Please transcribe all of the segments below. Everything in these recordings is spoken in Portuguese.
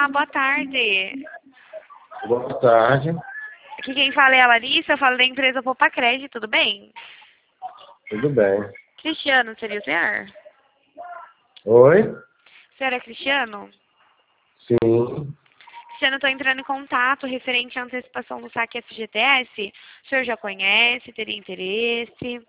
boa tarde. Boa tarde. Aqui quem fala é a Larissa, eu falo da empresa Poupa Crédito, tudo bem? Tudo bem. Cristiano, seria o senhor? Oi? O senhor é Cristiano? Sim. Cristiano, estou entrando em contato referente à antecipação do saque FGTS. O senhor já conhece, teria interesse?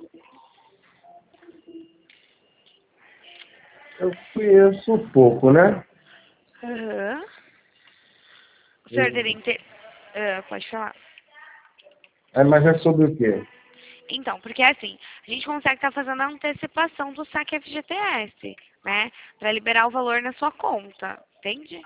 Eu conheço um pouco, né? Aham. O senhor teria interesse? Pode falar. Mas é sobre o quê? Então, porque assim, a gente consegue estar fazendo a antecipação do saque FGTS, né? Para liberar o valor na sua conta, entende?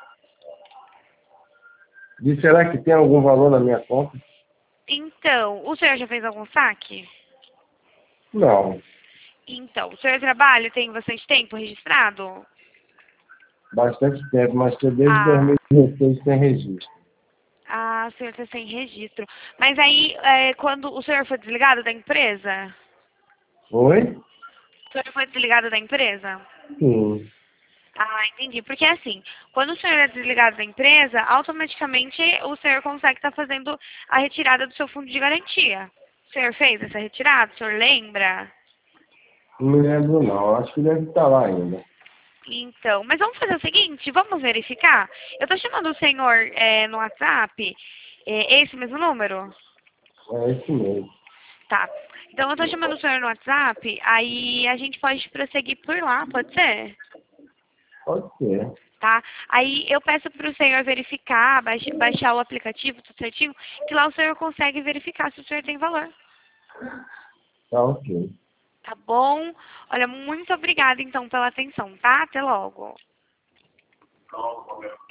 E será que tem algum valor na minha conta? Então, o senhor já fez algum saque? Não. Então, o senhor trabalha, tem bastante tempo registrado? Bastante tempo, mas estou desde Ah, 2016 sem registro. o senhor está sem registro. Mas aí, quando o senhor foi desligado da empresa? Oi? O senhor foi desligado da empresa? Sim. Ah, entendi. Porque assim, quando o senhor é desligado da empresa, automaticamente o senhor consegue estar fazendo a retirada do seu fundo de garantia. O senhor fez essa retirada? O senhor lembra? Não me lembro não. Acho que deve estar lá ainda. Então, mas vamos fazer o seguinte, vamos verificar? Eu estou chamando o senhor no WhatsApp, esse mesmo número? É isso mesmo. Tá. Então eu estou chamando o senhor no WhatsApp, aí a gente pode prosseguir por lá, pode ser? Pode ser. Tá? Aí eu peço para o senhor verificar, baixar o aplicativo, tudo certinho, que lá o senhor consegue verificar se o senhor tem valor. Tá ok. Tá bom? Olha, muito obrigada então pela atenção, tá? Até logo.